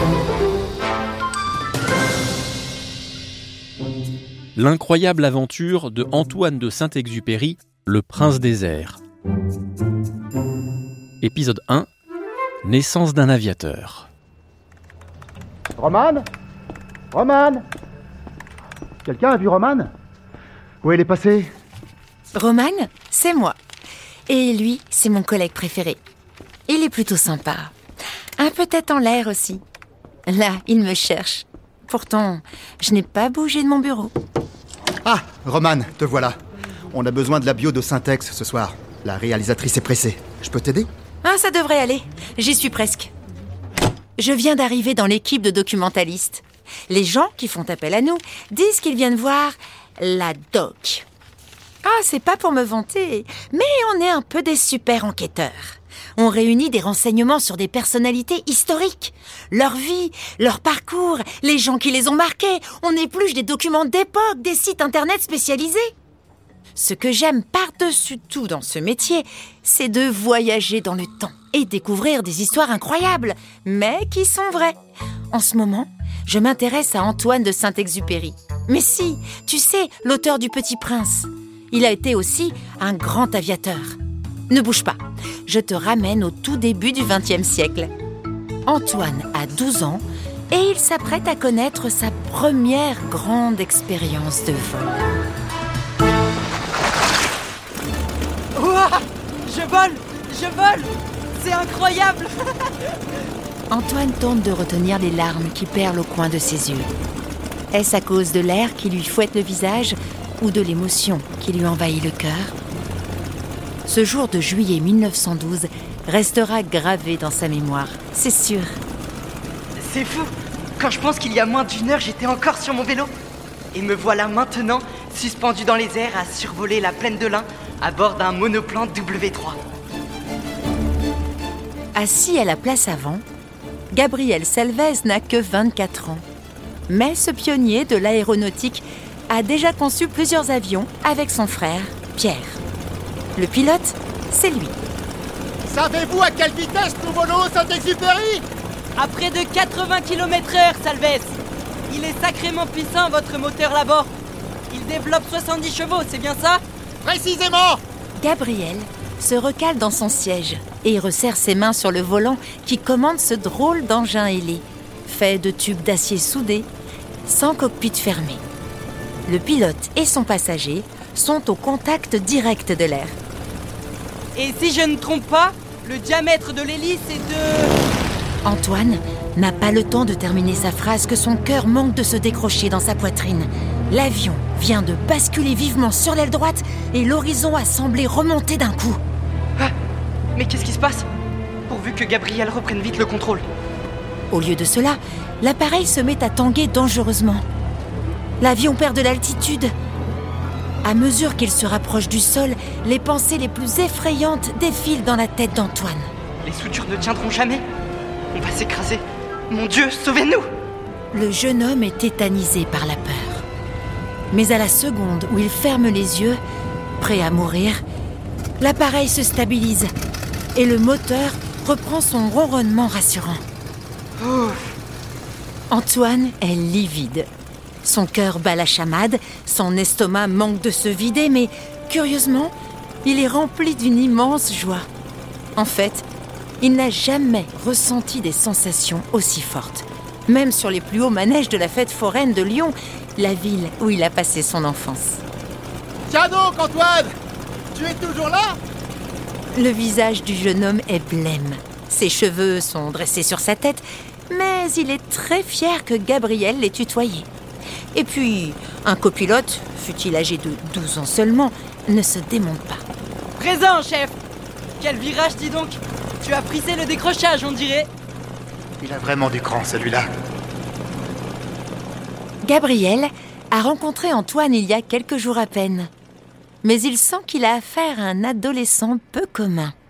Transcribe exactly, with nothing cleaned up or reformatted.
L'incroyable aventure de Antoine de Saint-Exupéry, le prince des airs. Épisode un. Naissance d'un aviateur. Romane ? Romane ? Quelqu'un a vu Romane ? Où elle est passée ? Romane, c'est moi. Et lui, c'est mon collègue préféré. Il est plutôt sympa. Un peu tête en l'air aussi. Là, il me cherche. Pourtant, je n'ai pas bougé de mon bureau. Ah, Romane, te voilà. On a besoin de la bio de Syntex ce soir. La réalisatrice est pressée. Je peux t'aider ? Ah, ça devrait aller. J'y suis presque. Je viens d'arriver dans l'équipe de documentalistes. Les gens qui font appel à nous disent qu'ils viennent voir la doc. Ah, c'est pas pour me vanter, mais on est un peu des super enquêteurs. On réunit des renseignements sur des personnalités historiques. Leur vie, leur parcours, les gens qui les ont marqués. On épluche des documents d'époque, des sites internet spécialisés. Ce que j'aime par-dessus tout dans ce métier, c'est de voyager dans le temps et découvrir des histoires incroyables, mais qui sont vraies. En ce moment, je m'intéresse à Antoine de Saint-Exupéry. Mais si, tu sais, l'auteur du Petit Prince. Il a été aussi un grand aviateur. Ne bouge pas, je te ramène au tout début du vingtième siècle. Antoine a douze ans et il s'apprête à connaître sa première grande expérience de vol. Ouah, je vole, je vole, c'est incroyable. Antoine tente de retenir les larmes qui perlent au coin de ses yeux. Est-ce à cause de l'air qui lui fouette le visage ou de l'émotion qui lui envahit le cœur ? Ce jour de juillet mille neuf cent douze restera gravé dans sa mémoire, c'est sûr. C'est fou, quand je pense qu'il y a moins d'une heure, j'étais encore sur mon vélo. Et me voilà maintenant, suspendu dans les airs à survoler la plaine de l'Ain à bord d'un monoplan W trois. Assis à la place avant, Gabriel Selves n'a que vingt-quatre ans. Mais ce pionnier de l'aéronautique a déjà conçu plusieurs avions avec son frère, Pierre. Le pilote, c'est lui. Savez-vous à quelle vitesse nous volons au Saint-Exupéry ? À près de quatre-vingts kilomètres heure, Salves. Il est sacrément puissant, votre moteur là-bas. Il développe soixante-dix chevaux, c'est bien ça ? Précisément ! Gabriel se recale dans son siège et resserre ses mains sur le volant qui commande ce drôle d'engin ailé, fait de tubes d'acier soudés, sans cockpit fermé. Le pilote et son passager sont au contact direct de l'air. Et si je ne trompe pas, le diamètre de l'hélice est de... Antoine n'a pas le temps de terminer sa phrase que son cœur manque de se décrocher dans sa poitrine. L'avion vient de basculer vivement sur l'aile droite et l'horizon a semblé remonter d'un coup. Ah, mais qu'est-ce qui se passe ? Pourvu que Gabriel reprenne vite le contrôle. Au lieu de cela, l'appareil se met à tanguer dangereusement. L'avion perd de l'altitude. À mesure qu'il se rapproche du sol, les pensées les plus effrayantes défilent dans la tête d'Antoine. Les soudures ne tiendront jamais. On va s'écraser. Mon Dieu, sauvez-nous ! Le jeune homme est tétanisé par la peur. Mais à la seconde où il ferme les yeux, prêt à mourir, l'appareil se stabilise et le moteur reprend son ronronnement rassurant. Ouf. Antoine est livide. Son cœur bat la chamade, son estomac manque de se vider, mais curieusement, il est rempli d'une immense joie. En fait, il n'a jamais ressenti des sensations aussi fortes. Même sur les plus hauts manèges de la fête foraine de Lyon, la ville où il a passé son enfance. Tiens donc, Antoine ! Tu es toujours là ? Le visage du jeune homme est blême. Ses cheveux sont dressés sur sa tête, mais il est très fier que Gabriel l'ait tutoyé. Et puis, un copilote, fût-il âgé de douze ans seulement, ne se démonte pas. Présent, chef ! Quel virage, dis donc ! Tu as frisé le décrochage, on dirait. Il a vraiment du cran, celui-là. Gabriel a rencontré Antoine il y a quelques jours à peine. Mais il sent qu'il a affaire à un adolescent peu commun.